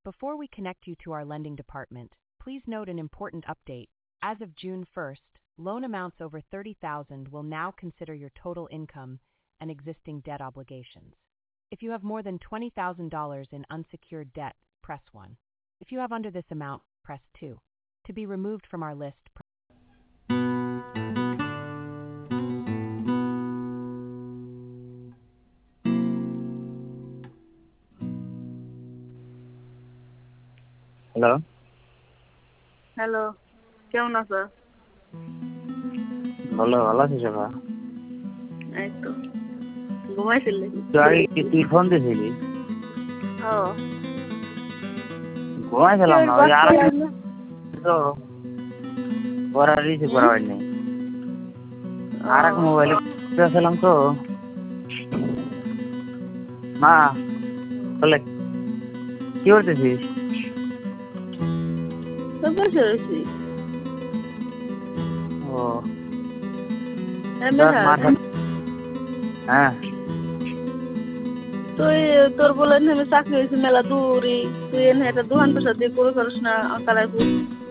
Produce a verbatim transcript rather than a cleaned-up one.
Before we connect you to our lending department, please note an important update. As of June first, loan amounts over thirty thousand dollars will now consider your total income and existing debt obligations. If you have more than twenty thousand dollars in unsecured debt, press one. If you have under this amount, press two. To be removed from our list, press hello hello, কেমন আছো? ভালো ভালো আছিস আপা? এই তো ঘুমাইছিলে? তুই আগে কি তুই ফোন দিয়েছিলি? ও ঘুমাইছিলাম না, ওই আর তো পরে রিসিভ করা হয়নি। আর এক মোবাইলে ছিলাম তো। মা বলে কি করতেছিস? বসে রয়েছি। ও হ্যাঁ, তুই তোর বলে আমি চাকরি হয়েছি মেলা দূরই, তুই এনে একটা দোকান পেশা দিয়ে করে পারিস না, কালার